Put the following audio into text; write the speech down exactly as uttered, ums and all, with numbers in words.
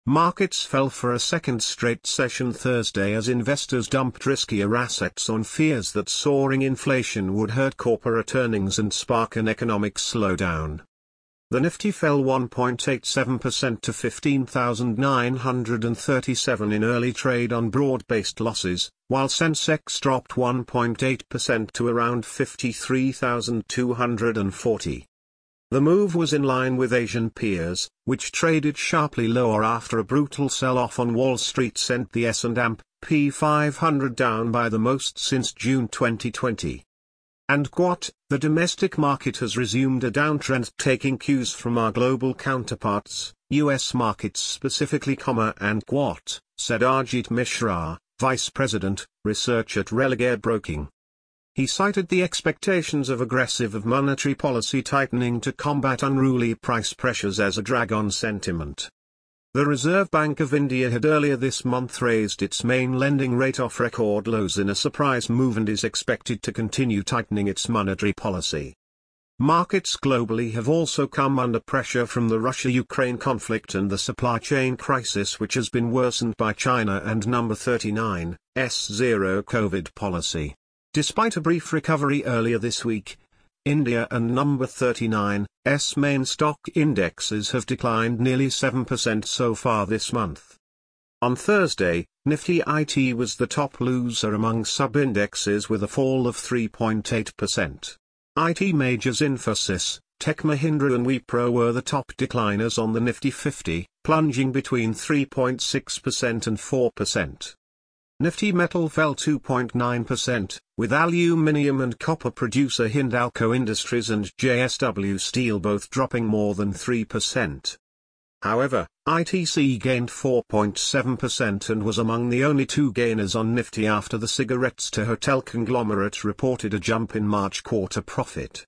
Markets fell for a second straight session Thursday as investors dumped riskier assets on fears that soaring inflation would hurt corporate earnings and spark an economic slowdown. The Nifty fell one point eight seven percent to fifteen thousand nine hundred thirty-seven in early trade on broad-based losses, while Sensex dropped one point eight percent to around fifty-three thousand two hundred forty. The move was in line with Asian peers, which traded sharply lower after a brutal sell-off on Wall Street sent the S and P five hundred down by the most since June twenty twenty. And G W T, the domestic market has resumed a downtrend taking cues from our global counterparts, U S markets specifically, and G W T, said Ajit Mishra, Vice President, Research at Religare Broking. He cited the expectations of aggressive of monetary policy tightening to combat unruly price pressures as a drag on sentiment. The Reserve Bank of India had earlier this month raised its main lending rate off record lows in a surprise move and is expected to continue tightening its monetary policy. Markets globally have also come under pressure from the Russia-Ukraine conflict and the supply chain crisis, which has been worsened by China and Number thirty-nine's zero-COVID policy. Despite a brief recovery earlier this week, India and Number thirty-nine's main stock indexes have declined nearly seven percent so far this month. On Thursday, Nifty I T was the top loser among sub-indexes with a fall of three point eight percent. I T majors Infosys, Tech Mahindra and Wipro were the top decliners on the Nifty fifty, plunging between three point six percent and four percent. Nifty Metal fell two point nine percent, with aluminium and copper producer Hindalco Industries and J S W Steel both dropping more than three percent. However, I T C gained four point seven percent and was among the only two gainers on Nifty after the cigarettes to hotel conglomerate reported a jump in March quarter profit.